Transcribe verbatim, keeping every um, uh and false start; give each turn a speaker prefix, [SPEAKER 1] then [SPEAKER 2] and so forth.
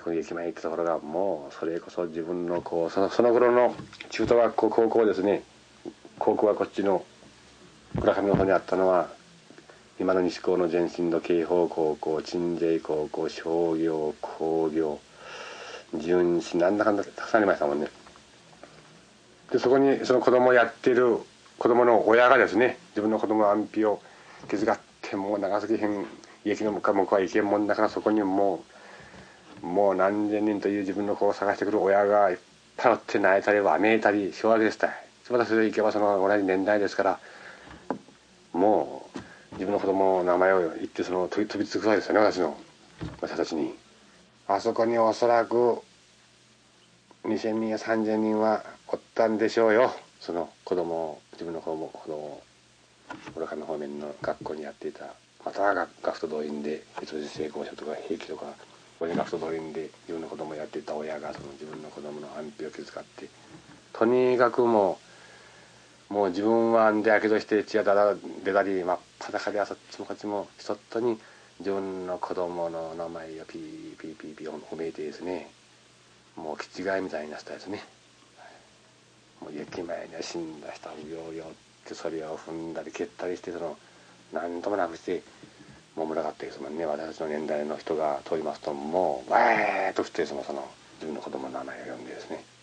[SPEAKER 1] その駅前行ったところがもうそれこそ自分のこうそのその頃の中等学校高校ですね。高校はこっちの村上の方にあったのは今の西高の前身の慶法高校、鎮西高校、商業、工業、純子なんだかんだたくさんありましたもんね。でそこにその子供をやっている子供の親がですね、自分の子供の安否を気遣ってもう長崎県駅の向こうは行けんもんだからそこにもうもう何千人という自分の子を探してくる親がいっぱいおって泣いたりわめいたりしようわけですたい。またそれで行けばその同じ年代ですからもう自分の子供の名前を言ってその飛び飛びつくわけですよね、私の私たちに。あそこにおそらくにせんにんやさんぜんにんはおったんでしょうよ。その子供を自分の子供子供を村上方面の学校にやっていた、または学学徒動員で別に成功者とか兵器とかこれに学徒動員で自分の子供をやっていた親がその自分の子供の安否を気遣ってとにかくもうもう自分はんでやけどして血がだら出たり真っ裸であそっちもこっちもひとっとに自分の子供の名前をピーピーピーピー褒めてですね、もう気違いみたいになったですね。もう駅前には死んだ人をようよってそれを踏んだり蹴ったりしてその何ともなくしてもう群がってですもんね。私たちの年代の人が通りますともうわーっとしてそのその自分の子供の名前を呼んでですね、